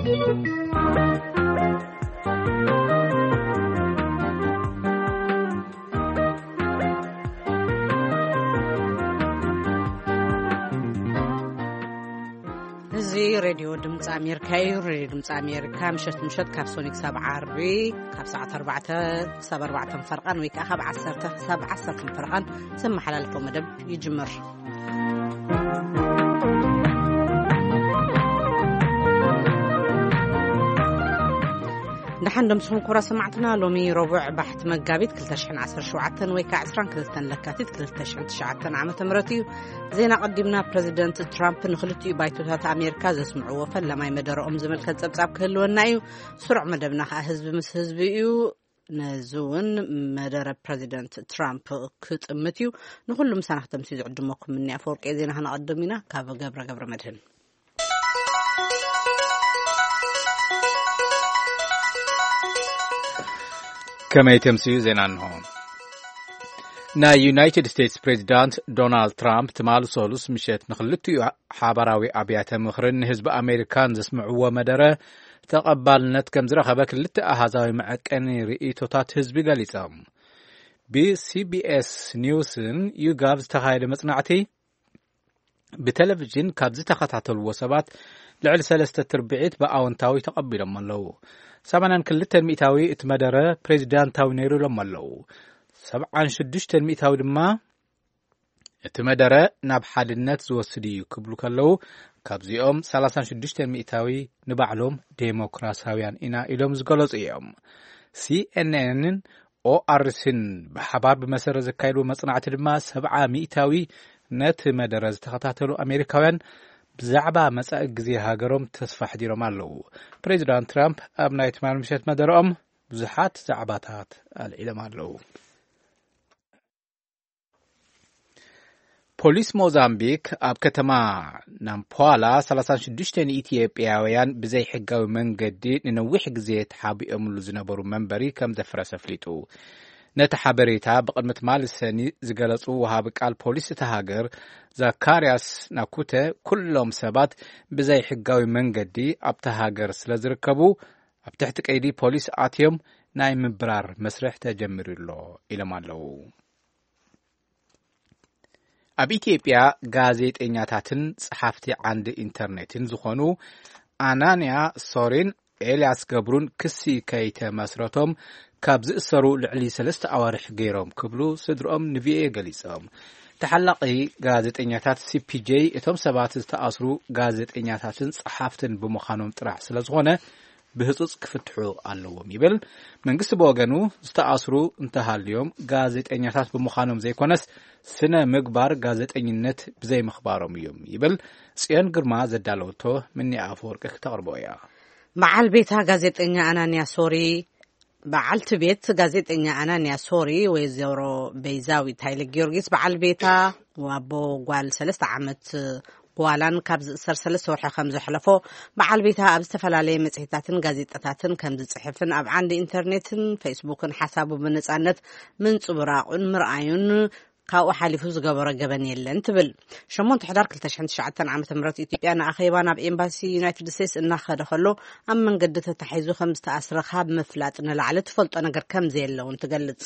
راديو دمص أمريكا راديو دمص أمريكا مشت كابسونيك 7 كاب ساعة 4 فرقان ويك أخب 10 فرقان سمح حلالكم مدب يجمر نحن دمسهم كورا سمعتنا لومي ربع بحث مقابيت كلتشحن 10 شوعتن ويكا 20 كلتن لكاتيت كلتشحن 9 عام تمرتي زينا قدمنا بريزيدنت ترامب نخلتي بايتوتات أمريكا زسمعوا فلما يمدرهم زملكت صبصاب كهلونا يو سرع مدبنا حزب مس حزبيو نزون مدر بريزيدنت ترامب كتمتيو نقول لهم سنه تمسيز عدمكم مني افورق زينا هنقدمنا كاف قبر مدهن كما يتمسيو زينانهم نا يونايتد ستيتس بريزيدنت دونالد ترامب تمالو سولوس مشيت نخلتو حابراوي أبيات مخرن حزب أمريكان زسمعوا مدره تقبلنت كم زرخبه كلت أهازاوي معكني رئيتوتات حزب غاليصام بCBS نيوسن يوغاب تخايل مصنعتي بتلفزيون كابز تخاتاتلو وسبات لعل 3/4 بأونتاوي تقبلهم اللو سبعاً كلتن مئتاوي اتمدره بريزيدنتاوي نيرو لمالو 76 مئتاوي دما اتمدره ناب حالنت زوسديو كبلو كلو كابزيوم 36 مئتاوي نبعلوم ديمقراطيان إنا إلوم زغلوص إيوم CNN ORCን بحبار بمسر زكايلو مصنعت دما 7 مئتاوي نت مدره زتخاتاتلو أمريكاوያን بزعبا مساء ጊዜ ሃገሮም ተስፋ ሕዲሮም ኣለዉ ፕሬዝዳንት ትራምፕ ኣብ ናይ ትማል ምሸት መደረኦም ብዙሓት ዛዕባታት ኣልዒሎም ኣለዉ ፖሊስ ሞዛምቢክ ኣብ ከተማ ናምፖላ 36 ኢትዮጵያውያን ብዘይ ሕጋዊ መንገዲ ንነዊሕ ጊዜ ተሓቢኦምሉ ዝነበሩ መንበሪ ከም ዘፍረሰ ፍሊጡ ነቲ ሓበሬታ ብቅድሚት ማልሰኒ ዝገለጹ ወሃቢ ቃል ፖሊስ ተሃገር ዛካሪያስ ናኩተ ኩሎም ሰባት ብዘይ ሕጋዊ መንገዲ ኣብ ተሃገር ስለዝርከቡ ኣብ ትሕቲ ቀይዲ ፖሊስ ኣትዮም ናይ ምብራር መስርሕ ተጀሚሩሎ ኢሎም ኣለዉ ኣብ ኢትዮጵያ ጋዜጠኛታትን ጸሓፍቲ ዓንዲ ኢንተርኔትን ዝኾኑ ኣናንያ ሶሪን ኤልያስ ገብሩን ክሲ ከይተመስረቶም ካብ ዝእሰሩ ልዕሊ 3 ኣዋርሕ ገይሮም ክብሉ ስድሮም ንቪኤ ገሊጾም ተሐላቂ ጋዜጠኛታት CPJ እቶም ሰባት ዝተኣስሩ ጋዜጠኛታትን ጸሓፍትን ብምዃኖም ጥራሕ ስለዝኾነ ብህጹጽ ክፍትሑ ኣለዎም ይብል መንግስቲ በወገኑ ዝተኣስሩ እንተሃልዮም ጋዜጠኛታት ብምዃኖም ዘይኮነስ ስነ ምግባር ጋዜጠኝነት ብዘይ ምኽባሮም እዮም ይብል ጽዮን ግርማ ዘዳለውቶ ምኒ ኣፈወርቂ ተቕርቦ እያ መዓል ቤታ ጋዜጠኛ ኣናንያ ሶሪ بعلت بيت غازيتنيا أنانيا سوري ويزورو بيزاوي تايل جيورغيس بعل بيتا وابو قوال 3 عامت قوالان كابز سرسلس ورحة 5 حلفو بعل بيتا أبستفل عليه متحيطاتن غازيتاتن كمز صحفن أب عند إنترنتن فيسبوكن حسابو بنصانت من صبراقن مرآيون كاو حالفو زغبره غبن يلن تبل شمون تحضر كلتشحن شعتن عام تمرت إثيوبيا أخيبان أب إمباسي يونايتد ستيتس إن خدخلو أم من قد تتحيزو 15 خاب مفلات إن لعل تفلط أنا غير كم زي لو أنت قلت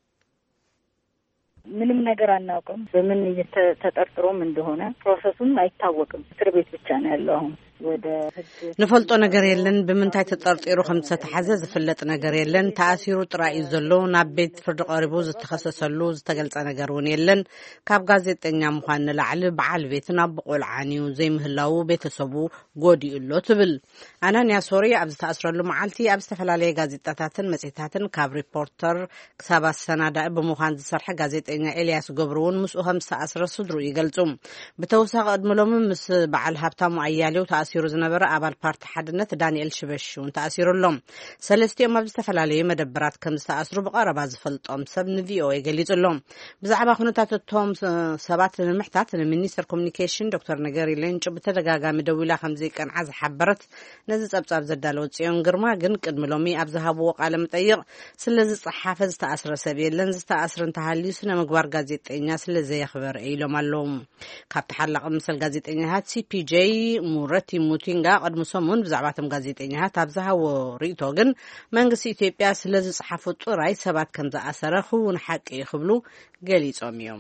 ምንም ነገር አናውቅም በምን እየተጠርጥሮም እንደሆነ ፕሮሰሱም አይታወቅም እስር ቤት ብቻ ነው ያለው ወደ ንፈልጦ ነገር የለን በመንታይ ተጠርጥሮ ከምት ተሐዘ ዝፍለጥ ነገር የለን ተአሲሩ ጥራይ ዘሎ ናብ ቤት ፍርድ ቀሪቡ ዝተኸሰሰሉ ዝተገልጸ ነገር ውን የለን ካብ ጋዜጠኛ ምዃን ለዓል በዓል ቤትና በቆልዓኒው ዘይምህላው ቤተሰቡ ጎዲኡሎ ትብል ኣናንያ ሶሪ ኣብ ዝተኣስረሉ መዓልቲ ኣብ ዝተፈላለየ ጋዜጣታትን መጽሔታትን ካብ ሪፖርተር ክሳብ ሰናዳ ብምዃን ዝሰርሐ ጋዜጠኛ ኤልያስ ገብሩውን ምስኡ ከም ዝተኣስረ ስድሩ ይገልጹ ብተወሳኺ ቅድሚሎም ምስ በዓል ሃብታሙ ኣያሌው تأثير زنبرة أبال بارت حدنت دانيال شبشون تأثير اللهم سلستي ما بستفعله مدبرات كم تأثير بقرب از فلتام سبن فيو يجليز اللهم بزعبا خنوتات التوم سبات المحتات المينستر كوميونيكيشن دكتور نجاري لينش بتدقاقا مدولة خمزي كان عز حبرت نزت أبز زدالوت سيون قرما جن كدملومي أبزهاب وقال متأيق سلز حافظ تأثير سبيل لنز تأثير انتهالي سنة مقبار جازيت إنياس لزي يخبر إيلو مالهم كاب تحلق مثل جازيت إنيهات CPJ مورتي ሙቲንጋ ቀድሞ ሰሙን ብዛዕባቶም ጋዜጠኛታት ኣብዝሃቦ ርእቶ ግን መንግስቲ ኢትዮጵያ ስለዚ ጽሓፉ ጥራይ ሰባት ከም ዝኣሰረ ክውን ሓቂ ይኽብሉ ገሊጾም እዮም።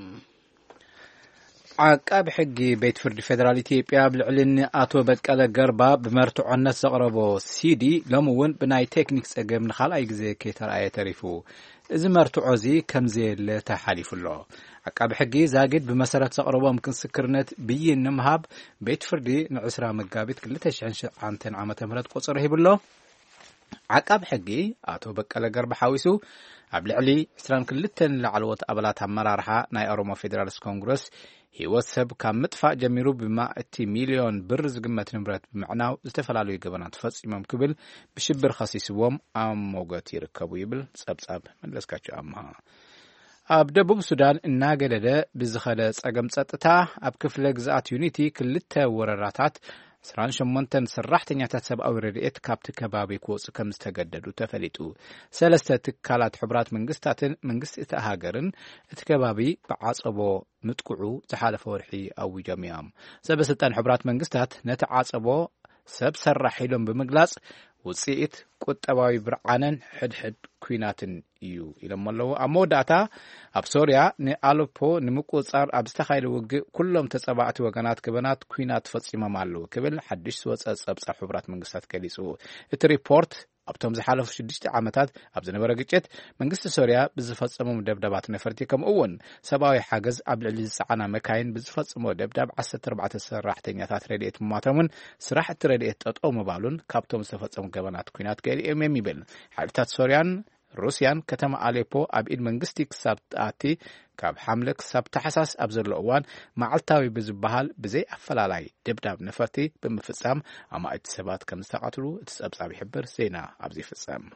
ዓቃቢ ሕጊ ቤት ፍርዲ ፌደራል ኢትዮጵያ ብልዕሊ ኣቶ በቀለ ገርባ ብመርትዖነት ዘቕረቦ ሲዲ ሎሚ እውን ብናይ ቴክኒክ ጸገም ንኻልኣይ ግዜ ከይተረኣየ ተሪፉ እዚ መርትዖ እዚ ከምዘየለ ተሓሊፉሎ ዓቃቢ ሕጊ ዛጊድ ብመሰረት ዘቕረቦም ምስክርነት ብይን ንምሃብ ቤት ፍርዲ ን20 መጋቢት 2009 ዓመተ ምህረት ቁጽሪ ሂብሎ ዓቃቢ ሕጊ ኣቶ በቀለ ገርባ ሓዊሱ ኣብ ልዕሊ 22 ላዕለዎት ኣባላት ኣመራርሓ ናይ ኦሮሞ ፌደራሊስት ኮንግረስ ህይወት ሰብ ካብ ምጥፋእ ጀሚሩ ብማእቲ ሚልዮን ብር ዝግመት ንብረት ብምዕናው ዝተፈላለዩ ገበናት ፈጺሞም ክብል ብሽብር ኸሲስዎም ኣብ ሞገት ይርከቡ ይብል ጸብጻብ መለስካቸው ኣምሃ ኣብ ደቡብ ሱዳን እናገደደ ብዝኸለ ጸገም ጸጥታ ኣብ ክፍለ ግዝኣት ዩኒቲ ክልተ ወረራታት 28 ሰራሕተኛታት ሰብኣዊ ረድኤት ካብቲ ከባቢ ክወፁ ከም ዝተገደዱ ተፈሊጡ ሰለስተ ትካላት ሕቡራት መንግስታትን መንግስቲ እቲ ሃገርን እቲ ከባቢ ብዓጸቦ ምጥቁዑ ዝሓለፈ ወርሒ ኣውጆም እዮም ሰበስልጣን ሕቡራት መንግስታት ነቲ ዓጸቦ ሰብ ሰራሕ ኢሎም ብምግላጽ ውጽኢት ቁጠባዊ ብርዓነን ሕድሕድ ኩናትን እዩ ኢሎም ኣለዉ ኣብ መወዳእታ ኣብ ሶርያ ንኣሌፖ ንምቁጻር ኣብ ዝተኻየደ ውግእ ኩሎም ተጸባዕቲ ወገናት ገበናት ኩናት ፈጺሞም ኣለዉ ክብል ሓድሽ ዝወፀ ጸብጻብ ሕቡራት መንግስታት ገሊጹ እቲ ሪፖርት ኣብቶም ዝሓለፉ 6 ዓመታት ኣብ ዝነበረ ግጭት መንግስቲ ሶርያ ብዝፈጸሞም ደብዳባት ነፈርቲ ከምኡውን ሰብኣዊ ሓገዝ ኣብ ልዕሊ ዝጸዓና መካይን ብዝፈጽሞ ደብዳብ 14 ሰራሕተኛታት ረድኤት ምሟቶምን ስራሕ እቲ ረድኤት ጠጠው ምባሉን ካብቶም ዝተፈጸሙ ገበናት ኩናት ገሊኦም እዮም ይብል ሓይልታት ሶርያን ሩስያን ከተማ ኣሌፖ ኣብ ኢድ መንግስቲ ክሳብ ተኣቲ ካብ ሓምለ ክሳብ ታሕሳስ ኣብ ዘሎ እዋን መዓልታዊ ብዝበሃል ብዘይ ኣፈላላይ ደብዳብ ነፈርቲ ብምፍጻም ኣማእቲ ሰባት ከም ዝተቃትሉ እቲ ጸብጻብ ይሕብር ዜና ኣብዚ ይፍጸም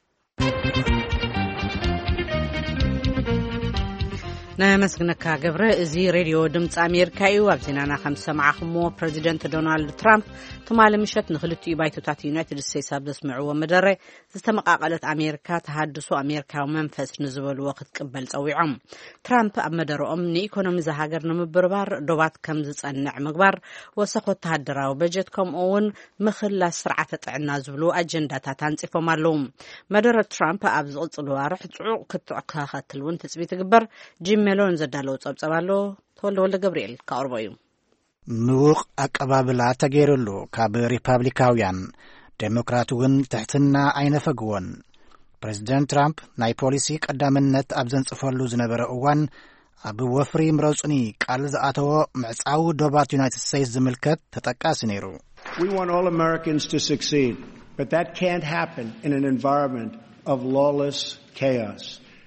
نمسكنك قبره ازي راديو دمص امريكا ايو ابزينانا خمس سمعكمو بريزيدنت دونالد ترامب تمال مشت نخلتو يبايتوتات يونايتد ستيتس ابدسمعوا مدره زتمقاقلت امريكا تحدثو امريكا ومنفس نزبل وقت قبل صويعم ترامب امدرهم ني ايكونومي زهاجر نمبربار دوبات كم زصنع مغبار وسخو تهدراو بجتكم اون مخلا سرعه طعنا زبلو اجنداتا تنصفو مالوم مدره ترامب ابزقصلو ارح صعق كتعخاتلون تثبيت غبر ملون زدالو ጸብጸባሎ ተወልደ ገብርኤል ካርባዩ ንውቅ አቀባብላ ተገይሩሉ ካብ ሪፐብሊካውያን ዴሞክራቱን ተሕትና አይነፈግወን ፕሬዝዳንት ትራምፕ ናይ ፖሊሲ ቀዳምነት ኣብዘንጽፈሉ ዝነበረ እዋን ኣብ ወፍሪ ምረጽኒ ቃል ዝኣተወ ምዕጻው ዶባት ዩናይትድ ስቴትስ ዝምልከት ተጠቃሲ ነይሩ We want all Americans to succeed but that can't happen in an environment of lawless chaos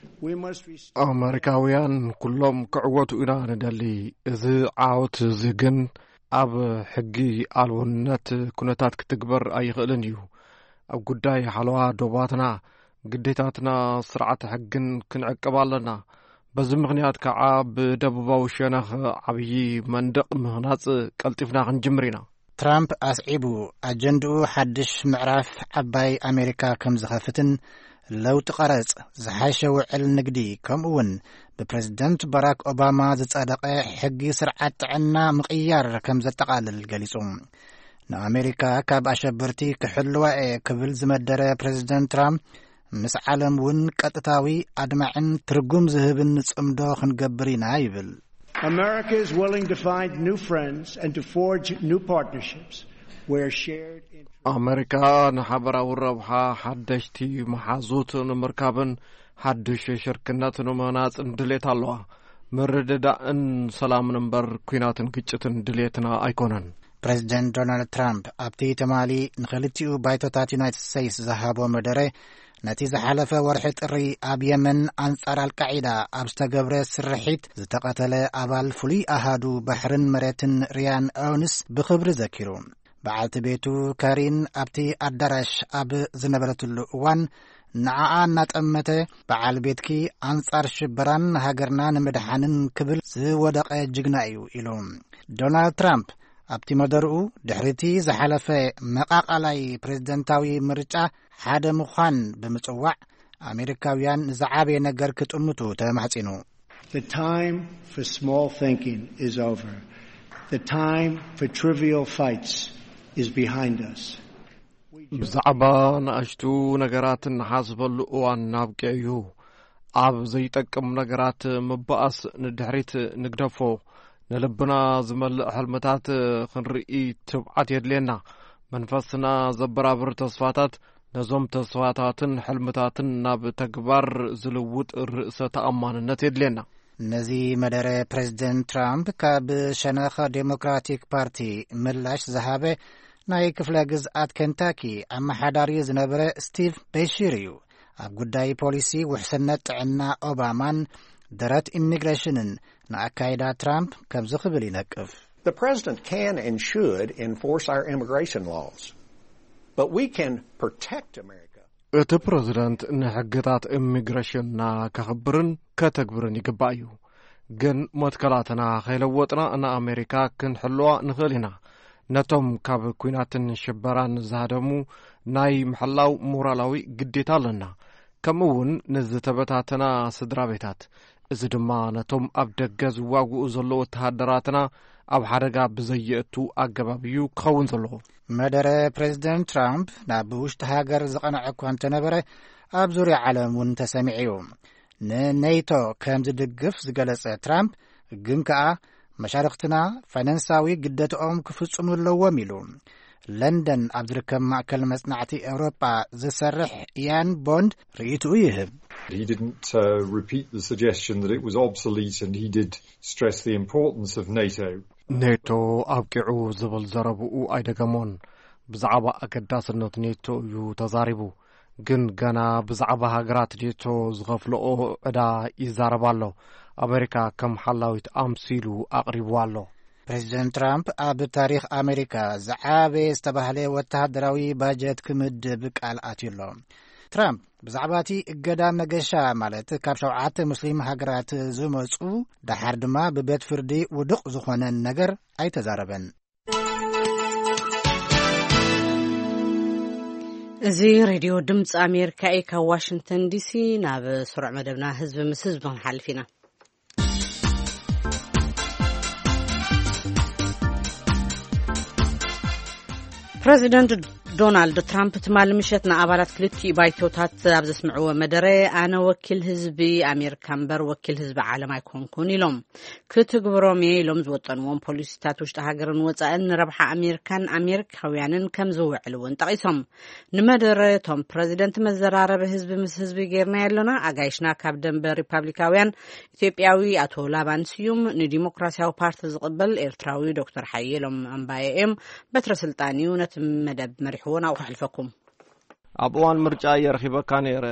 ኣሜሪካውያን ኩሎም ክዕወቱ ኢና ንደሊ እዚ ዓወት እዚ ግን ኣብ ሕጊ ኣልውነት ኩነታት ክትግበር ኣይኽእልን እዩ ኣብ ጉዳይ ሓለዋ ዶባትና ግዴታትና ስርዓት ሕግን ክንዕቅብ ኣለና በዚ ምኽንያት ከዓ ብደቡባዊ ሸነኽ ዓብዪ መንደቕ ምህናጽ ቀልጢፍና ክንጅምር ኢና ትራምፕ ኣስዒቡ ኣጀንድኡ ሓድሽ ምዕራፍ ዓባይ ኣሜሪካ ከም ዝኸፍትን لوت قرص زحاشه وعل نقدي كم اون ببريزيدنت باراك اوباما زصدق حقي سرعه عنا مقيار كم زتقالل غليصوم نا امريكا كاب اشبرتي كحلوا كبل زمدره بريزيدنت ترامب مس عالم ون قطتاوي ادمعن ترغم زهبن صمدو خنغبرينا يبل America is willing to find new friends and to forge new partnerships where shared ኣሜሪካ ንሓበራዊ ረብሓ ሓደሽቲ መሓዙት ንምርካብን ሓድሽ ሽርክነት ንምህናጽ ድሌት ኣለዋ ምርድዳእን ሰላምን እምበር ኩናትን ግጭትን ድሌትና ኣይኮነን ፕሬዝዳንት ዶናልድ ትራምፕ ኣብቲ ተማሊ ንኽልቲኡ ባይቶታት ዩናይትድ ስቴትስ ዝሃቦ መደረ ነቲ ዝሓለፈ ወርሒ ጥሪ ኣብ የመን ኣንጻር አልቃዒዳ ኣብ ዝተገብረ ስርሒት ዝተቐተለ ኣባል ፍሉይ ኣሃዱ ባሕርን መሬትን ሪያን ኦውንስ ብኽብሪ ዘኪሩ بعد بيتو كارين أبتي الدرش أب زنبلتلو وان نعا ناتأمته بعد بيتكي أنصار شبران هاجرنا نمدحانن كبل زودق جغنايو إلوم دونالد ترامب أبتي مدرؤو دحرتي زحلفة مقاق علي بريزدنتاوي مرجع حاد مخان بمتوع أمريكاويان زعابي نقر كتأمتو تمحسينو The time for small thinking is over. The time for trivial fights is behind us. ብዛዕባ ንኣሽቱ ነገራትን ሓዝበሉ እዋን ናብቅዕዩ ኣብ ዘይጠቅም ነገራት ምባኣስ ንድሕሪት ንግደፎ ንልብና ዝመልእ ሕልምታት ክንርኢ ትብዓት የድልየና መንፈስና ዘበራብር ተስፋታት ነዞም ተስፋታትን ሕልምታትን ናብ ተግባር ዝልውጥ ርእሰ ተኣማንነት የድልየና ነዚ መደረ ፕሬዚደንት ትራምፕ ካብ ሸነኸ ዴሞክራቲክ ፓርቲ ምላሽ ዝሃበ ናይ ክፍለ ግዝኣት ኬንታኪ ኣመሓዳሪ ዝነበረ ስቲቭ ቤሺር እዩ ኣብ ጉዳይ ፖሊሲ ውሕስነት ጥዕና ኦባማን ደረት ኢሚግሬሽንን ንኣካይዳ ትራምፕ ከም ዝኽብል ይነቅፍ The president can and should enforce our immigration laws, but we can protect America. እቲ ፕሬዚደንት ንሕግታት ኢሚግሬሽንና ከኽብርን ከተግብርን ይግባእ እዩ ግን መትከላትና ከይለወጥና ንኣሜሪካ ክንሕልዋ ንኽእል ኢና ነቶም ካብ ኩናትን ሽበራን ዝሃደሙ ናይ ምሕላው ሞራላዊ ግዴታ ኣለና ከምኡውን ንዝተበታተና ስድራ ቤታት እዚ ድማ ነቶም ኣብ ደገ ዝዋግኡ ዘለዉ ወተሃደራትና ኣብ ሓደጋ ብዘይእቱ ኣገባብ እዩ ክኸውን ዘለዎ መደረ ፕሬዚደንት ትራምፕ ናብ ውሽጢ ሃገር ዝቐንዐ እኳ እንተነበረ ኣብ ዙርያ ዓለም እውን ተሰሚዑ እዩ ንኔቶ ከም ዝድግፍ ዝገለጸ ትራምፕ ግን ከኣ መሻርክትና ፋይናንሳዊ ግደትኦም ክፍጽሙ ኣለዎም ኢሉ ለንደን ኣብ ዝርከብ ማእከል መጽናዕቲ ኤውሮጳ ዝሰርሕ ኢያን ቦንድ ርኢቱ ይህብ He didn't repeat the suggestion that it was obsolete and he did stress the importance of NATO. ኔቶ ኣብቂዑ ዝብል ዘረብኡ ኣይደገሞን ብዛዕባ ኣገዳስነት ኔቶ እዩ ተዛሪቡ ግን ገና ብዛዕባ ሃገራት ኔቶ ዝኸፍልኦ ዕዳ ይዛረብ ኣሎ ኣሜሪካ ከም ሓላዊት ኣምሲሉ ኣቕሪቡ ኣሎ ፕሬዚደንት ትራምፕ ኣብ ታሪክ ኣሜሪካ ዝዓበየ ዝተባህለ ወተሃደራዊ ባጀት ክምድብ ቃል ኣትዩሎ ትራምፕ ብዛዕባ እቲ እገዳ መገሻ ማለት ካብ 7 ሙስሊም ሃገራት ዝመፁ ድሓር ድማ ብቤት ፍርዲ ውድቕ ዝኾነ ነገር ኣይተዛረበን እዚ ሬድዮ ድምፂ ኣሜሪካ ካብ ዋሽንግተን ዲሲ ናብ ስሩዕ መደብና ህዝቢ ምስ ህዝቢ ክንሓልፍ ኢና ፕሬዚደንት ዶናልድ ትራምፕ ትማል ምሸት ንኣባላት ክልቲኡ ባይቶታት ኣብ ዘስምዕዎ መደረ ኣነ ወኪል ህዝቢ ኣሜሪካ እምበር ወኪል ህዝቢ ዓለም ኣይኮንኩን ኢሎም ክትግብሮም እየ ኢሎም ዝወጠንዎም ፖሊሲታት ውሽጢ ሃገርን ወፃእን ንረብሓ ኣሜሪካን ኣሜሪካውያንን ከም ዝውዕል እውን ጠቒሶም ንመደረ እቶም ፕሬዚደንት መዘራረቢ ህዝቢ ምስ ህዝቢ ጌርና ያለና ኣጋይሽና ካብ ደንበ ሪፐብሊካውያን ኢትዮጵያዊ ኣቶ ላባን ስዩም ንዲሞክራሲያዊ ፓርቲ ዝቕበል ኤርትራዊ ዶክተር ሓየሎም ኣምባየ እዮም በትረ ስልጣን እዩ ነቲ መደብ መሪሕዎን ኣብ ክሕልፈኩም ኣብ እዋን ምርጫ የርኺበካ ነይረ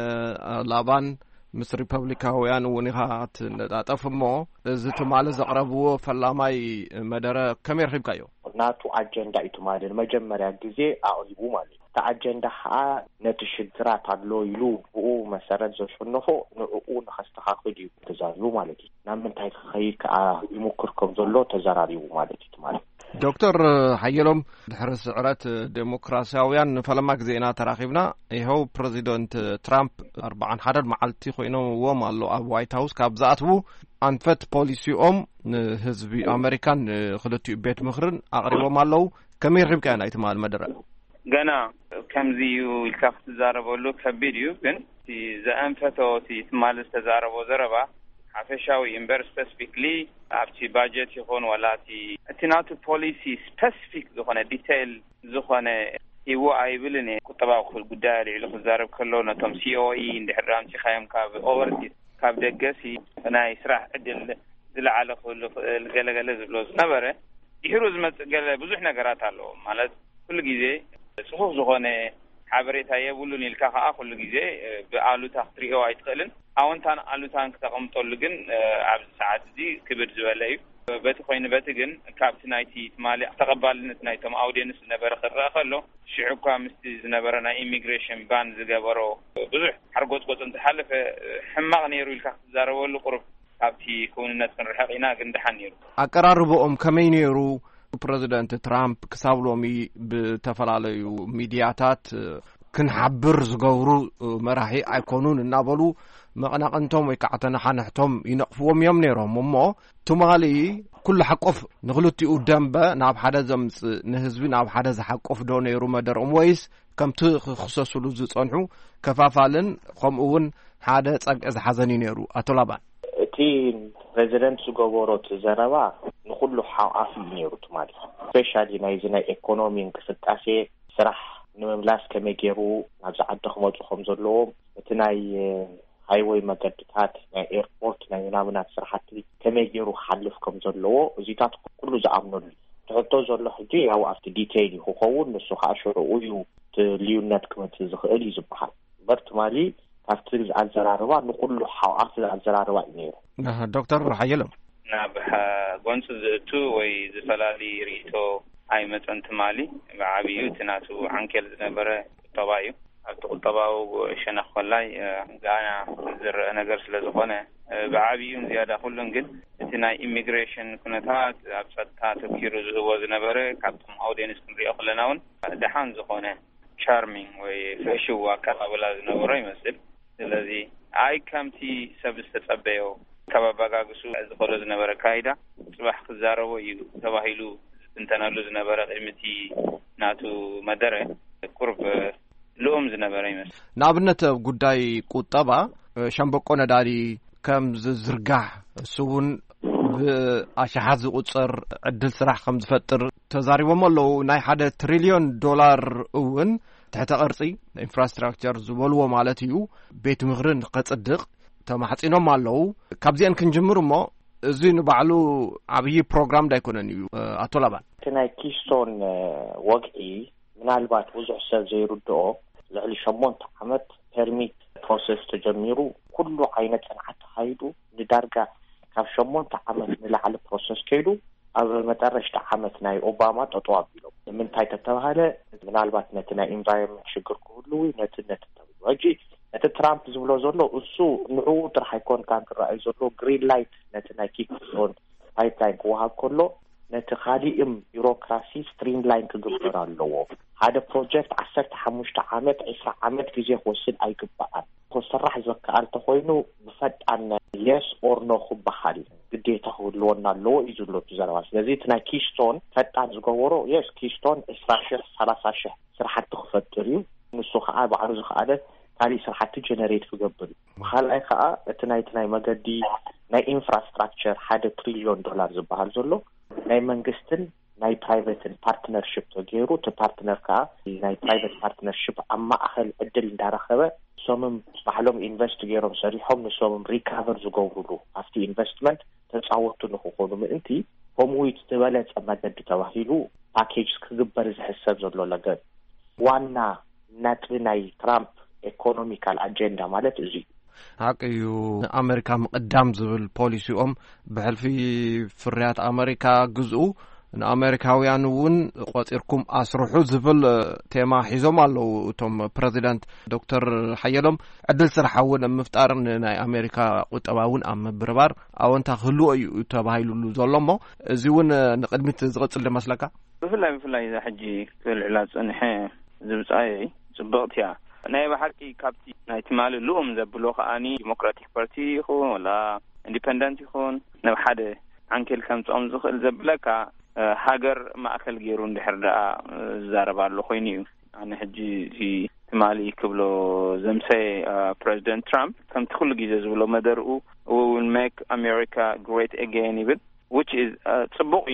ላባን ምስ ሪፐብሊካውያን እውን ኢኻ ትነጣጠፍ እሞ እዚ ትማሊ ዘቕረብዎ ፈላማይ መደረ ከመይ ረኺብካዮ ናቱ ኣጀንዳ እዩ ትማሊ ንመጀመርያ ግዜ ኣቕሪቡ ማለት እቲ ኣጀንዳ ከዓ ነቲ ሽግራት ኣሎ ኢሉ ብኡ መሰረት ዘሸነፎ ንዕኡ ንኸስተኻኽል እዩ ተዛሪቡ ማለት እዩ ናብ ምንታይ ክኸይድ ከዓ ይሙክር ከም ዘሎ ተዘራሪቡ ማለት እዩ ትማሊ ዶክተር ሓየሎም ድሕሪ ስዕረት ዴሞክራሲያውያን ፈለማ ግዜ ኢና ተራኺብና ይኸው ፕሬዚደንት ትራምፕ 41 መዓልቲ ኮይኖዎም ኣሎ ኣብ ዋይት ሃውስ ካብ ዝኣትዉ ኣንፈት ፖሊሲኦም ንህዝቢ ኣሜሪካን ክልቲኡ ቤት ምክርን ኣቕሪቦም ኣለዉ ከመይ ረኺብካ ናይቲ ትማል መደረ ገና ከምዚ እዩ ኢልካ ክትዛረበሉ ከቢድ እዩ ግን ዘአንፈቶ ትማል ዝተዛረቦ ዘረባ ሓፈሻዊ እምበር ስፔሲፊክሊ ኣብቲ ባጀት ይኹን ወላቲ እቲ ናቱ ፖሊሲ ስፔሲፊክ ዝኾነ ዲቴይል ዝኾነ ይዎ ኣይብልን ቁጠባዊ ጉዳይ ልዕሊ ክዛረብ ከሎ ነቶም ሲኦኢ እንድሕር ኻዮም ካብ ኦቨርሲስ ካብ ደገሲ ናይ ስራሕ ዕድል ዝለዓለ ክህሉ ገለገለ ዝብሎ ዝነበረ ድሕሩ ዝመፅእ ገለ ብዙሕ ነገራት ኣለዎ ማለት ኩሉ ግዜ ጽሑፍ ዝኾነ ሓበሬታ የብሉን ኢልካ ከዓ ኩሉ ግዜ ብኣሉታ ክትሪኦ ኣይትኽእልን ኣዎንታን ኣሉታን ክተቐምጠሉ ግን ኣብዚ ሰዓት እዚ ክብድ ዝበለ እዩ በቲ ኮይኑ በቲ ግን ካብቲ ናይቲ ትማሊ ተቐባልነት ናይቶም ኣውዲየንስ ዝነበረ ክረአ ከሎ ሽዑ እኳ ምስቲ ዝነበረ ናይ ኢሚግሬሽን ባን ዝገበሮ ብዙሕ ሓርጎፅጎፅ እንትሓለፈ ሕማቕ ነይሩ ኢልካ ክትዛረበሉ ቁርብ ካብቲ ክውንነት ክንርሕቕ ኢና ግን ድሓን ነይሩ ኣቀራርቦኦም ከመይ ነይሩ ፕሬዚደንት ትራምፕ ክሳብ ሎሚ ብተፈላለዩ ሚድያታት ክንሓብር ዝገብሩ መራሒ ኣይኮኑን እናበሉ መቐናቐንቶም ወይ ከዓ ተነሓንሕቶም ይነቕፍዎም እዮም ነይሮም እሞ ትማሊ ኩሉ ሓቆፍ ንኽልቲኡ ደንበ ናብ ሓደ ዘምፅእ ንህዝቢ ናብ ሓደ ዝሓቆፍ ዶ ነይሩ መደርኦም ወይስ ከምቲ ክኽሰስሉ ዝጸንሑ ከፋፋልን ከምኡውን ሓደ ጸግዒ ዝሓዘን ነይሩ? ኣቶ ላባን እቲ ፕሬዚደንት ዝገበሮት ዘረባ ንኩሉ ሓውኣፍ ነይሩ ትማሊ ስፔሻሊ ናይ ኢኮኖሚ እንቅስቃሴ ስራሕ ንምምላስ ከመይ ገይሩ ናብ ዝዓዲ ክመፁ ከም ዘለዎም እቲ ናይ ሃይዌይ መገድታት ናይ ኤርፖርት ናይ ምናምናት ስራሕቲ ከመይ ገይሩ ክሓልፍ ከም ዘለዎ እዚታት ኩሉ ዝኣምነሉ ትሕቶ ዘሎ ሕጂ ያው ኣብቲ ዲቴይል ይኸውን ንሱ ከዓ ሽዑኡ እዩ ልዩነት ክመፅእ ዝኽእል እዩ ዝበሃል በርትማሊ ካብቲ ኣዘራርባ ንኩሉ ሓውኣፍ ኣዘራርባ እዩ ነይሩ። ዶክተር ሓየሎም ናብ ጎንፂ ዝእቱ ወይ ዝተፈላለዩ ርእቶ ኣይመፀን ትማሊ ብዓብዩ እቲ ናቱ ዓንኬል ዝነበረ ቁጠባ እዩ ኣብቲ ቁጠባው ሸነኽ ኮላይ ጋና ዝርአ ነገር ስለ ዝኾነ ብዓብዩን ዝያዳ ኩሉን ግን እቲ ናይ ኢሚግሬሽን ኩነታት ኣብ ፀጥታ ተኪሩ ዝህቦ ዝነበረ ካብቶም ኣውዴንስ ክንሪኦ ከለና እውን ደሓን ዝኾነ ቻርሚንግ ወይ ፈሽዋ ኣቀባብላ ዝነበሮ ይመስል ስለዚ ኣይ ከምቲ ሰብ ዝተፀበዮ ከባባጋግሱ ዝኸሎ ዝነበረ ካይዳ ፅባሕ ክዛረቦ እዩ ተባሂሉ ዝትንተነሉ ዝነበረ ቅድሚቲ ናቱ መደረ ቁርብ ልኦም ዝነበረ ይመስል ንኣብነት ጉዳይ ቁጠባ ሸምበቆ ነዳዲ ከም ዝዝርጋሕ እሱውን ብኣሽሓት ዝቁፅር ዕድል ስራሕ ከም ዝፈጥር ተዛሪቦም ኣለዉ ናይ $1 ትሪልዮን እውን ትሕተ ቅርፂ ኢንፍራስትራክቸር ዝበልዎ ማለት እዩ ቤት ምኽርን ከጽድቕ ተማሕፂኖም ኣለዉ ካብዚአን ክንጅምር እሞ እዚ ንባዕሉ ዓብዪ ፕሮግራም ዳይኮነን እዩ ኣቶ ላባን እቲ ናይ ኪስቶን ወግዒ ምናልባት ብዙሕ ሰብ ዘይርድኦ ልዕሊ 8 ዓመት ፐርሚት ፕሮሰስ ተጀሚሩ ኩሉ ዓይነት ጽንዓት ተኻይዱ ንዳርጋ ካብ 8 ዓመት ንላዕሊ ፕሮሰስ ከይዱ ኣብ መጨረሻ ዓመት ናይ ኦባማ ጠጠው ኣቢሎም ንምንታይ ተተባሃለ ምናልባት ነቲ ናይ ኢንቫይሮንመንት ሽግር ክህሉ ነቲ ተባሂሉ እቲ ትራምፕ ዝብሎ ዘሎ እሱ ንዕኡ ጥራሕ ኣይኮን ካን ክረኣይ ዘሎ ግሪን ላይት ነቲ ናይ ኪክስቶን ፓይፕላይን ክወሃብ ከሎ ነቲ ካሊእም ቢሮክራሲ ስትሪም ላይን ክግበር ኣለዎ ሓደ ፕሮጀክት 15 ዓመት 20 ዓመት ግዜ ክወስድ ኣይግባእን ክስራሕ ዝከኣል ተኮይኑ ብፈጣን yes or no ክበሃል ግዴታ ክህልወና ኣለዎ እዩ ዝብሎ ትዘረባ ስለዚ እቲ ናይ ኪስቶን ፈጣን ዝገበሮ yes ኪስቶን 20-30 ስራሕቲ ክፈጥር እዩ ንሱ ከዓ ባዕሉ ዝኸኣለ ካሊ ስራሕቲ ጀነሬት ክገብር ብኻልኣይ ከዓ እቲ ናይ መገዲ ናይ ኢንፍራስትራክቸር $1 ትሪልዮን ዝበሃል ዘሎ ናይ መንግስትን ናይ ፕራይቬትን ፓርትነርሽፕ ተገይሩ እቲ ፓርትነር ከዓ ናይ ፕራይቬት ፓርትነርሽፕ ኣብ ማእኸል ዕድል እንዳረኸበ ሶምም ባሕሎም ኢንቨስት ገይሮም ሰሪሖም ንሶምም ሪካቨር ዝገብሩሉ ኣብቲ ኢንቨስትመንት ተፃወቱ ንክኾኑ ምእንቲ ከምኡት ዝበለፀ መገዲ ተባሂሉ ፓኬጅ ክግበር ዝሕሰብ ዘሎ ነገር ዋና ነጥቢ ናይ ትራምፕ ኢኮኖሚካል አጀንዳ ማለት እዚ ሓቂዩ ኣሜሪካ ምቅዳም ዝብል ፖሊሲኦም ብሕልፊ ፍርያት ኣሜሪካ ግዝኡ ንኣሜሪካውያን እውን ቆፂርኩም ኣስርሑ ዝብል ቴማ ሒዞም ኣለዉ እቶም ፕሬዚደንት ዶክተር ሓየሎም ዕድል ስራሕ እውን ምፍጣርን ናይ ኣሜሪካ ቁጠባ እውን ኣብ ምብርባር ኣወንታ ክህልዎ እዩ ተባሂሉሉ ዘሎ እሞ እዚ እውን ንቅድሚት ዝቕፅል ድመስለካ ብፍላይ ሕጂ ክልዕላ ፀንሐ ዝብፃይ ጽብቕት እያ ናይ ባሕቂ ካብቲ ናይ ትማሊ ልኦም ዘብሎ ከኣኒ ዲሞክራቲክ ፓርቲ ይኹን ወላ ኢንዲፔንደንት ይኹን ናብ ሓደ ዓንኬል ከምፆም ዝኽእል ዘብለካ ሃገር ማእከል ገይሩ እንድሕር ደኣ ዝዛረባሉ ኮይኑ እዩ ኣነ ሕጂ ትማሊ ክብሎ ዘምሰይ ፕሬዚደንት ትራምፕ ከምቲ ኩሉ ግዜ ዝብሎ መደርኡ we will make America great again ይብል which is ጽቡቕ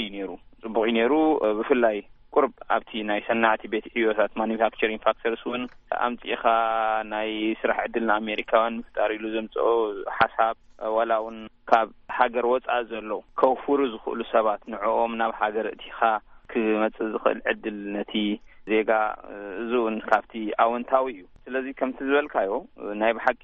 እዩ ነይሩ ብፍላይ ቁርብ ኣብቲ ናይ ሰናዕቲ ቤት ዕዮታት ማኒፋክቸሪንግ ፋክተርስ እውን ኣምፂኻ ናይ ስራሕ ዕድል ንኣሜሪካውያን ምፍጣር ኢሉ ዘምፅኦ ሓሳብ ወላ እውን ካብ ሃገር ወፃእ ዘሎ ከውፍሩ ዝኽእሉ ሰባት ንዕኦም ናብ ሃገር እቲኻ ክመፅእ ዝኽእል ዕድል ነቲ ዜጋ እዚ እውን ካብቲ ኣወንታዊ እዩ ስለዚ ከምቲ ዝበልካዮ ናይ ብሓቂ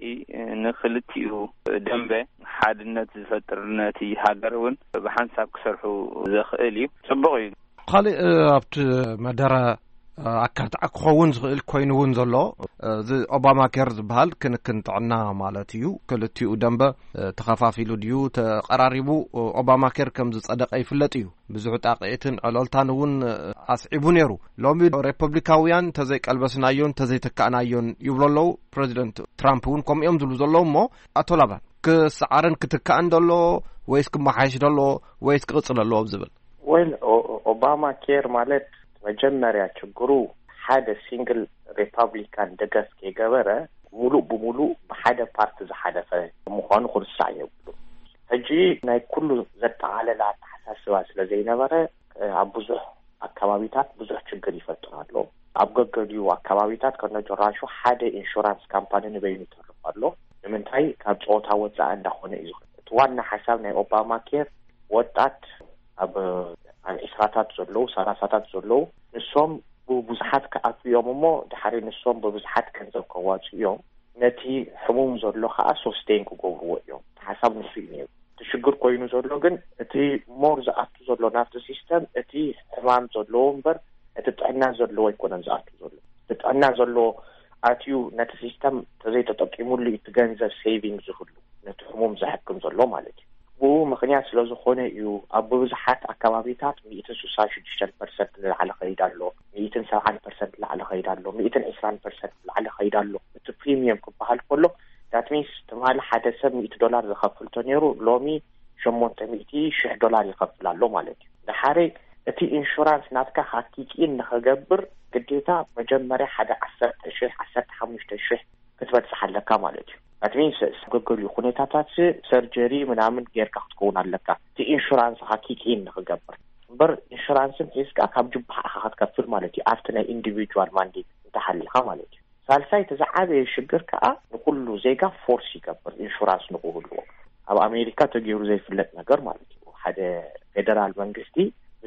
ንክልቲኡ ደንበ ሓድነት ዝፈጥር ነቲ ሃገር እውን ብሓንሳብ ክሰርሑ ዝኽእል እዩ ጽቡቕ እዩ ካልእ ኣብቲ መደረ ኣካልቲ ክኸውን ዝኽእል ኮይኑ እውን ዘሎ እዚ ኦባማ ኬር ዝበሃል ክንክን ጥዕና ማለት እዩ ክልቲኡ ደንበ ተኸፋፊሉ ድዩ ተቀራሪቡ ኦባማ ኬር ከም ዝጸደቀ ይፍለጥ እዩ ብዙሕ ጣቂዕትን ዕለልታን እውን ኣስዒቡ ነይሩ ሎሚ ሪፐብሊካውያን ተዘይቀልበስናዮን ተዘይተካእናዮን ይብለለው ፕሬዚደንት ትራምፕ እውን ከምኦም ዝብሉ ዘለው እሞ ኣቶ ላባን ክሰዓርን ክትካእን ደሎ ወይስ ክመሓየሽ ደሎ ወይስ ክቅጽል ኣለዎ ዝብል ወይ ኦባማ ኬር ማለት መጀመሪያ ችግሩ ሓደ ሲንግል ሪፐብሊካን ደገፍ ከገበረ ሙሉ በሙሉ በሓደ ፓርቲ ዝሓደፈ ምዃኑ ክርሳዕ የብሉ ሕጂ ናይ ኩሉ ዘጠቃለለ ተሓሳስባ ስለዘይነበረ ኣብ ብዙሕ ኣካባቢታት ብዙሕ ችግር ይፈጥራሉ ኣብ ገገዲኡ ኣካባቢታት ከነጀራሹ ሓደ ኢንሹራንስ ካምፓኒ ንበይኑ ተርፍ ኣሎ ንምንታይ ካብ ጾታ ወፃእ እንዳኾነ እዩ እቲ ዋና ሓሳብ ናይ ኦባማ ኬር ወጣት ኣብ ዕስራታት ዘለዉ ሰላሳታት ዘለዉ ንሶም ብብዙሓት ከኣትዮም እሞ ድሓሪ ንሶም ብብዙሓት ገንዘብ ከዋፁ እዮም ነቲ ሕሙም ዘሎ ከዓ ሶስቴን ክገብርዎ እዮም ሓሳብ ንሱ እዩ ነይሩ እቲ ሽግር ኮይኑ ዘሎ ግን እቲ ሞር ዝኣቱ ዘሎ ናብቲ ሲስተም እቲ ሕማም ዘለዎ እምበር እቲ ጥዕና ዘለዎ ኣይኮነን ዝኣቱ ዘሎ እቲ ጥዕና ዘለዎ ኣትዩ ነቲ ሲስተም ተዘይተጠቂሙሉ እቲ ገንዘብ ሴቪንግ ዝህሉ ነቲ ሕሙም ዝሕክም ዘሎ ማለት እዩ ብኡ ምክንያት ስለ ዝኾነ እዩ ኣብ ብዙሓት ኣካባቢታት 166% ዝለዓለ ኸይድ ኣሎ 170% ዝለዓለ ኸይድ ኣሎ 120% ዝለዓለ ኸይድ ኣሎ እቲ ፕሪሚየም ክበሃል ከሎ ዳት ሚንስ ትማሊ ሓደ ሰብ $100 ዝኸፍልቶ ነይሩ ሎሚ $800,000 ይኸፍል ኣሎ ማለት እዩ ድሓሪ እቲ ኢንሹራንስ ናትካ ሓቂቂን ንኸገብር ግዴታ መጀመርያ ሓደ 10,000-15,000 ክትበፅሕ ኣለካ ማለት እዩ ዳት ሚንስ ገገሉ ኩነታታት ሰርጀሪ ምናምን ጌርካ ክትከውን ኣለካ እቲ ኢንሹራንስ ሓቂቂን ንኽገብር እምበር ኢንሹራንስን ሒዝካ ካብ ጅባሕካ ክትከፍል ማለት እዩ ኣብቲ ናይ ኢንዲቪጁዋል ማንዴት እንተሓሊልካ ማለት እዩ ሳልሳይ ተዛዓበየ ሽግር ከዓ ንኩሉ ዜጋ ፎርስ ይገብር ኢንሹራንስ ንክህልዎ ኣብ ኣሜሪካ ተገይሩ ዘይፍለጥ ነገር ማለት እዩ ሓደ ፌደራል መንግስቲ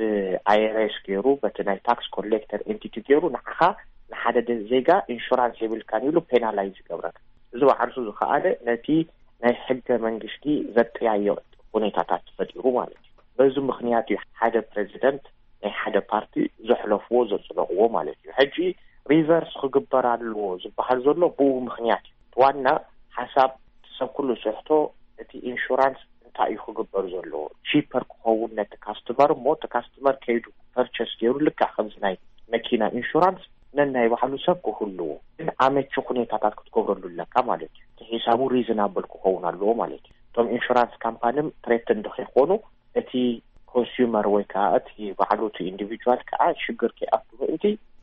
አይአርኤስ ገይሩ በቲ ናይ ታክስ ኮሌክተር ኤንቲቲ ገይሩ ንዓኻ ንሓደ ዜጋ ኢንሹራንስ የብልካን ኢሉ ፔናላይዝ ይገብረካ እዚ ባዕርሱ ዝኸኣለ ነቲ ናይ ሕገ መንግስቲ ዘጥያየ ሁኔታታት ተፈጢሩ ማለት እዩ በዚ ምክንያት እዩ ሓደ ፕሬዚደንት ናይ ሓደ ፓርቲ ዘሕለፍዎ ዘጽለቕዎ ማለት እዩ ሕጂ ሪቨርስ ክግበር ኣለዎ ዝበሃል ዘሎ ብኡ ምክንያት እዩ ዋና ሓሳብ ሰብ ኩሉ ስሕቶ እቲ ኢንሹራንስ እንታይ እዩ ክግበር ዘለዎ ቺፐር ክኸውን ነቲ ካስተመር እሞ እቲ ካስተመር ከይዱ ፐርቸስ ገይሩ ልክዕ ከምዚ ናይ መኪና ኢንሹራንስ ነናይ ባዕሉ ሰብ ክህልዎ ግን ኣመቺ ኩነታታት ክትገብረሉ ኣለካ ማለት እዩ እቲ ሒሳቡ ሪዝናብል ክኸውን ኣለዎ ማለት እዩ እቶም ኢንሹራንስ ካምፓኒም ትሬትንድ ከይኾኑ እቲ ኮንሱመር ወይ ከዓ እቲ ባዕሉ እቲ ኢንዲቪጁዋል ከዓ ሽግር ከይኣቱ ምእንቲ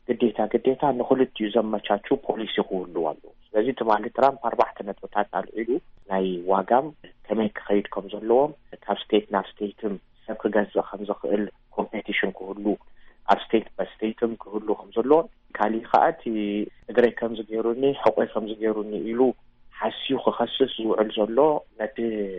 ግዴታ ንኽልቲኡ ዘመቻቹ ፖሊሲ ክህልዎ ኣለዎ ስለዚ ትማሊ ትራምፕ 4 ነጥብታት ኣልዒሉ ናይ ዋጋም ከመይ ክኸይድ ከም ዘለዎም ካብ ስቴት ናብ ስቴትም ሰብ ክገዝእ ከም ዝኽእል ኮምፒቲሽን ክህሉ ኣብ ስቴት በስቴትም ክህሉ ከም ዘለዎም ካሊእ ከዓ እቲ እግረይ ከም ዝገይሩኒ ሕቆይ ከም ዝገይሩኒ ኢሉ ሓሲዩ ክኸስስ ዝውዕል ዘሎ ነቲ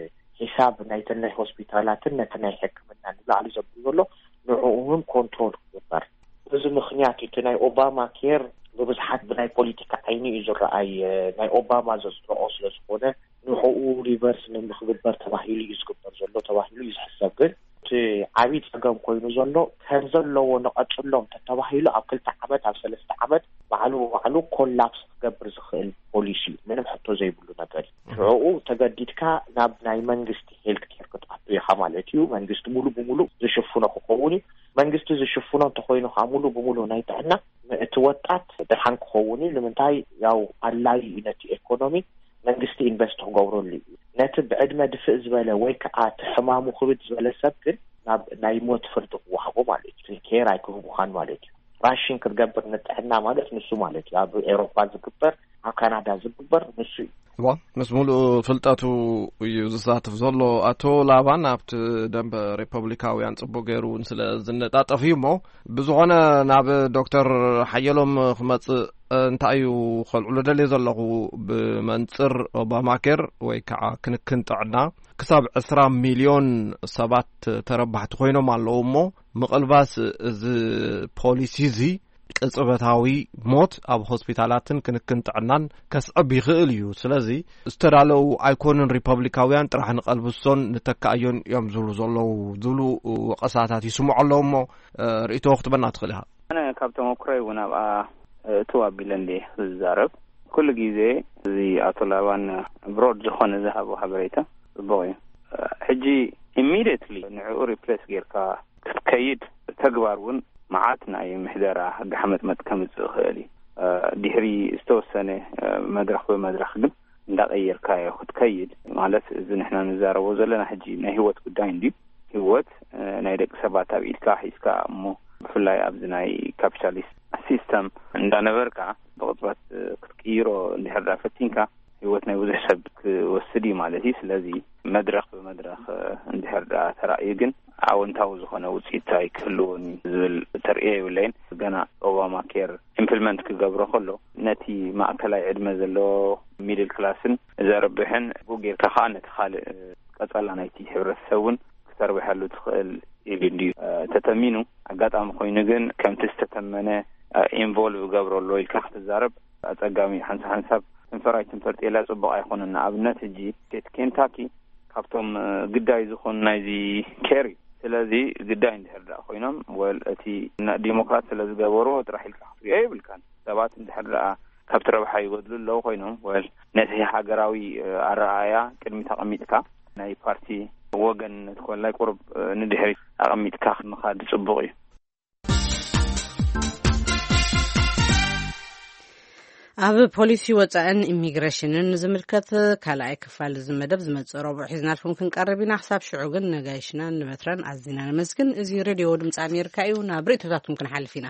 ሒሳብ ናይቲ ናይ ሆስፒታላትን ነቲ ናይ ሕክምና ንላዕሊ ዘብሉ ዘሎ ንዕኡም ኮንትሮል ክግበር እዚ ምክንያት እቲ ናይ ኦባማ ኬር ብብዙሓት ብናይ ፖለቲካ ዓይኒ እዩ ዝረኣይ ናይ ኦባማ ዘስረኦ ስለ ዝኾነ ንዕኡ ሪቨርስ ንክግበር ተባሂሉ እዩ ዝግበር ዘሎ ተባሂሉ እዩ ዝሕሰብ ግን እቲ ዓብይ ፀገም ኮይኑ ዘሎ ከም ዘለዎ ንቐፅሎም ተባሂሉ ኣብ 2 ዓመት ኣብ 3 ዓመት ባዕሉ ኮላፕስ ክገብር ዝኽእል ፖሊሲ ምንም ሕቶ ዘይብሉ ነገር ንዕኡ ተገዲድካ ናብ ናይ መንግስቲ ሄልት ኬር ክትኣቱ ኢኻ ማለት እዩ መንግስቲ ሙሉ ብሙሉ ዝሽፍኖ ክኸውን እዩ መንግስቲ ዝሽፍኖ እንተኮይኑ ከዓ ሙሉ ብሙሉ ናይ ጥዕና እቲ ወጣት ድሓን ክኸውን እዩ ንምንታይ ያው ኣላይ ነቲ ኢኮኖሚ መንግስቲ ኢንቨስት ክገብረሉ እዩ ነቲ ብዕድመ ድፍእ ዝበለ ወይ ከዓ ሕማሙ ክብድ ዝበለ ሰብ ግን ናብ ናይ ሞት ፍርዲ ክወሃቦ ማለት እዩ ኬር ኣይክህቡኻን ማለት እዩ ራሽን ክትገብር ንጥዕና ማለት ንሱ ማለት እዩ ኣብ ኤውሮፓ ዝግበር ኣብ ካናዳ ዝግበር ንሱ እዩ ምስ ሙሉእ ፍልጠቱ እዩ ዝሳተፍ ዘሎ ኣቶ ላባን ኣብቲ ደንበ ሪፐብሊካውያን ጽቡቅ ገይሩ ስለ ዝነጣጠፍ እዩ እሞ ብዝኾነ ናብ ዶክተር ሓየሎም ክመጽእ እንታይ እዩ ከልዕሉ ደልየ ዘለኹ ብመንፅር ኦባማ ኬር ወይ ከዓ ክንክን ጥዕና ክሳብ 20 ሚልዮን ሰባት ተረባሕቲ ኮይኖም ኣለዉ እሞ ምቕልባስ እዚ ፖሊሲ እዚ ቅጽበታዊ ሞት ኣብ ሆስፒታላትን ክንክን ጥዕናን ከስዕብ ይኽእል እዩ ስለዚ ዝተዳለው ኣይኮንን ሪፐብሊካውያን ጥራሕ ንቀልብሶን ንተካእዮን እዮም ዝብሉ ወቀሳታት ይስምዑ ኣለዎ እሞ ርእቶ ክትበና ትኽእል ኢኻ ኣነ ካብቶም ኣኩራይ እውን ኣብኣ ተዋቢለን ዲ ዝዛረብ ኩሉ ግዜ እዚ ኣቶ ላባን ብሮድ ዝኾነ ዝሃቦ ሓበሬታ ጽቡቕ እዩ ሕጂ ኢሚዲየትሊ ንዕኡ ሪፕሌስ ጌርካ ክትከይድ ተግባር እውን መዓት ናይ ምሕደራ ሕጊ መጥ ከምፅእ ክእል ድሕሪ ዝተወሰነ መድረኽ ብመድረኽ ግን እንዳቀየርካዮ ክትከይድ ማለት እዚ ንሕና ንዛረቦ ዘለና ሕጂ ናይ ህይወት ጉዳይ እንዲ ህይወት ናይ ደቂ ሰባት ኣብ ኢድካ ሒዝካ እሞ ብፍላይ ኣብዚ ናይ ካፒታሊስት ሲስተም እንዳነበርካ ብቅፅበት ክትቅይሮ እንድሕር ፈቲንካ ህይወት ናይ ብዙሕ ሰብ ክወስድ ማለት እዩ ስለዚ መድረኽ ብመድረኽ እንድሕር ተራእዩ ግን ኣወንታዊ ዝኾነ ውፅኢት ኣይክህልዎን ዝብል ተርእዮ የብለይን ገና ኦባማ ኬር ኢምፕሊመንት ክገብሮ ከሎ ነቲ ማእከላይ ዕድመ ዘለዎ ሚድል ክላስን ዘርብሕን ቡጌርካ ከዓ ነቲ ካልእ ቀጸላ ናይቲ ሕብረተሰብ እውን ክተርብሐሉ ትኽእል ኢሉ ተተሚኑ ኣጋጣሚ ኮይኑ ግን ከምቲ ዝተተመነ ኢንቮልቭ ገብረሎ ኢልካ ክትዛረብ ኣጸጋሚ ሓንሳብ ትንፈራይትን ፈርጤላ ጽቡቕ ኣይኮነን ንኣብነት ሕጂ ኬንታኪ ካብቶም ግዳይ ዝኾኑ ናይዚ ኬሪ ስለዚ ግዳይ እንድሕር ኮይኖም ወል እቲ ዲሞክራት ስለዝገበሮ ጥራሕ ኢልካ ክትሪኦ ይብልካን ሰባት እንድሕር ካብቲ ረብሓ ይጎድሉ ኣለዉ ኮይኖም ወል ነቲ ሃገራዊ ኣረኣያ ቅድሚ ተቐሚጥካ ናይ ፓርቲ ወገን ትኮንላይ ቁርብ ንድሕሪ ኣቐሚጥካ ምኻድ ጽቡቕ እዩ ኣብ ፖሊሲ ወፃእን ኢሚግሬሽንን ዝምልከት ካልኣይ ክፋል ዝመደብ ዝመጽእ ረቡዕ ሒዝናልኩም ክንቀርብ ኢና ክሳብ ሽዑ ግን ነጋይሽና ንበትረን ኣዝና ነመስግን እዚ ሬድዮ ድምፂ ኣሜሪካ እዩ ናብ ርእቶታቱም ክንሓልፍ ኢና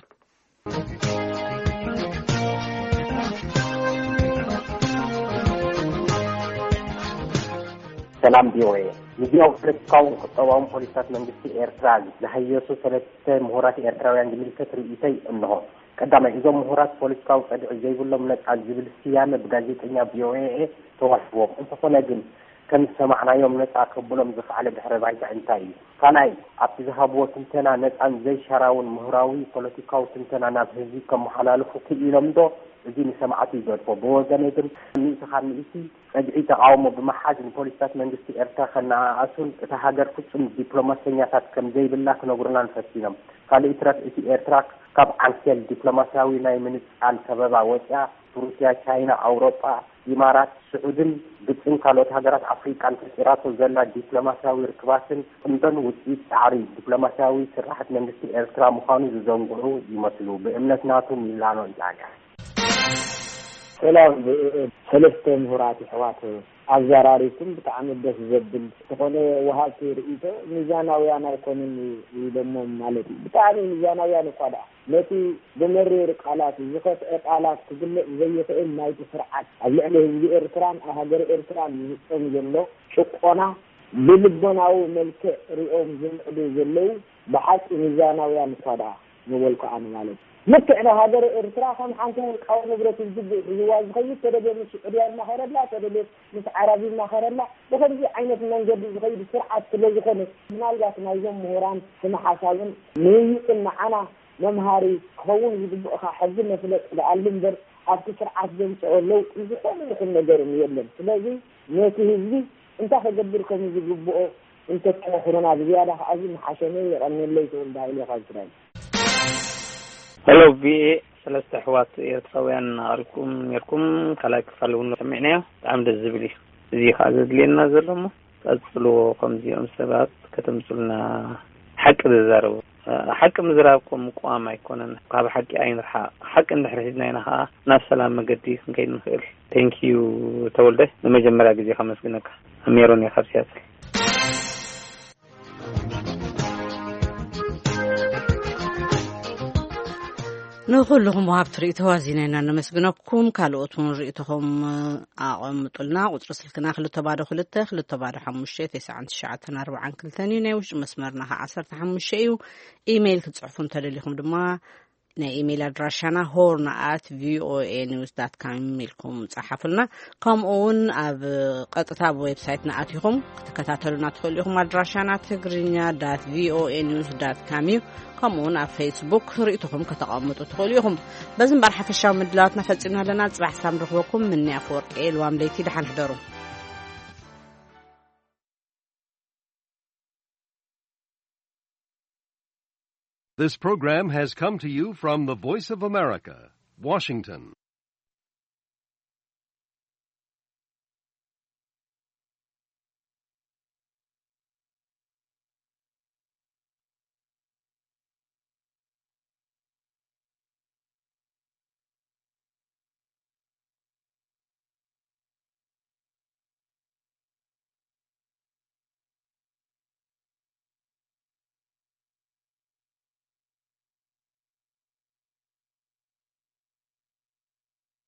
ሰላም ቢኦኤ ሚዲያው ፖለቲካውን ቁጠባውን ፖሊሳት መንግስቲ ኤርትራ ዝሃየሱ ሰለስተ ምሁራት ኤርትራውያን ዝምልከት ርእይተይ እንሆ ቀዳማይ እዞም ምሁራት ፖለቲካዊ ጸድዕ ዘይብሎም ነጻ ዝብል ስያመ ብጋዜጠኛ ቢኦኤ ተዋሂቦም እንተኾነ ግን ከም ሰማዕናዮም ነጻ ከብሎም ዝኽዓለ ድሕረ ባይታ እንታይ እዩ ካልኣይ ኣብቲ ዝሃብዎ ትንተና ነጻን ዘይሸራውን ምሁራዊ ፖለቲካዊ ትንተና ናብ ህዝቢ ከመሓላልፉ ክኢሎም ዶ እዚ ንሰማዓቱ ይገድፎ ብወገነይ ግን ንኢቲ ጸድዒ ተቃውሞ ብመሓዝ ንፖሊሳት መንግስቲ ኤርትራ ከነኣሱን እታ ሃገር ፍጹም ዲፕሎማስያታት ከም ዘይብላ ክነግሩና ንፈቲኖም ካልእ ትረት እቲ ኤርትራ ካብ ዓንኬል ዲፕሎማስያዊ ናይ ምንጻል ሰበባ ወፅያ ሩስያ ቻይና ኣውሮጳ ኢማራት ስዑድን ግብፅን ካልኦት ሃገራት ኣፍሪቃን ተሲራቶ ዘላ ዲፕሎማስያዊ ርክባትን ጥምደን ውፅኢት ጻዕሪ ዲፕሎማስያዊ ስራሕት መንግስቲ ኤርትራ ምዃኑ ዝዘንግዑ ይመስሉ ብእምነት ናቱ ሚላኖ ኢጣልያ ሰላም ሰለስተ ምሁራት ሕዋት ኣዘራሪቱም ብጣዕሚ ደስ ዘብል ዝኾነ ወሃብቲ ርእይቶ ሚዛናውያን ኣይኮኑን ኢሎሞም ማለት እዩ ብጣዕሚ ሚዛናውያን እኳ ደኣ ነቲ ብመሪር ቃላት ዝኸስዐ ቃላት ክግለጽ ዘይኽእል ናይቲ ስርዓት ኣብ ልዕሊ ህዝቢ ኤርትራን ኣብ ሃገር ኤርትራን ዝፍጸም ዘሎ ጭቆና ብልቦናዊ መልክዕ ሪኦም ዝምዕዱ ዘለው ብሓቂ ሚዛናውያን እኳ ደኣ ንበልኩ ኣነ ማለት ምክዕና ሃገር ኤርትራ ከም ሓንቲ ውልቃዊ ንብረት ዝግብእ ህዝባ ዝኸይድ ተደልዮ ምስ ዑድያን እናኸረላ ተደልዮ ምስ ዓረቢ እናኸረላ ብከምዚ ዓይነት መንገዲ ዝኸይድ ስርዓት ስለዝኾነ ምናልባት ናይዞም ምሁራን ስነ ሓሳብን ምይይጥን ንዓና መምሃሪ ክኸውን ዝግብእኻ ሕዚ መፍለጥ ዝኣሉ እምበር ኣብቲ ስርዓት ዘምፅኦ ለውጢ ዝኾነ ይኹን ነገር የለን ስለዚ ነቲ ህዝቢ እንታይ ከገብር ከም ዝግብኦ እንተተመክሩና ብዝያዳ ከዓዚ መሓሸነ የቐኒለይ ተወልዳኢለ ኢኻ ዝትራይ ሄሎ ቪኤ ሰለስተ ኣሕዋት ኤርትራውያን ኣሪኩም ነርኩም ካልኣይ ክፋል እውን ሰሚዕናዮ ብጣዕሚ ደስ ዝብል እዩ እዚ ከዓ ዘድልየና ዘሎ ሞ ቀፅልዎ ከምዚኦም ሰባት ከተምፅሉና ሓቂ ዝዛረቡ ሓቂ ምዝራብኩም ምቋም ኣይኮነን ካብ ሓቂ ኣይንርሓቕ ሓቂ እንድሕር ሒዝና ኢና ከዓ ናብ ሰላም መገዲ ክንከይድ ንኽእል ቴንኪዩ ተወልደ ንመጀመርያ ግዜ ከመስግነካ ኣሜሮን እየ ካብ ሲያትል ንኹልኹም ወሃብ ትርኢቶ ዋዚና ኢና ነመስግነኩም ካልኦቱን ርእቶኹም ኣቐምጡልና ቁፅሪ ስልክና 222-225-9942 እዩ ናይ ውሽጢ መስመርና 15 እዩ ኢሜይል ክትጽሕፉ እንተደሊኹም ድማ ናይ ኢሜይል ኣድራሻና horn@voanews.com ኢልኩም ጻሓፉልና ከምኡውን ኣብ ቀጥታ ዌብሳይትና ኣትኹም ክትከታተሉና ትኽእሉ ኢኹም ኣድራሻና tigrinya.voanews.com ከምኡውን ኣብ ፌስቡክ ርእይትኹም ከተቐምጡ ትኽእሉ ኢኹም በዚ እምበር ሓፈሻዊ ምድላዋትና ፈጺምና ኣለና ጽባሕ ሳም ረኽበኩም ምኒ ኣፈወርቂ ልዋም ለይቲ ድሓን ሕደሩ This program has come to you from the Voice of America, Washington.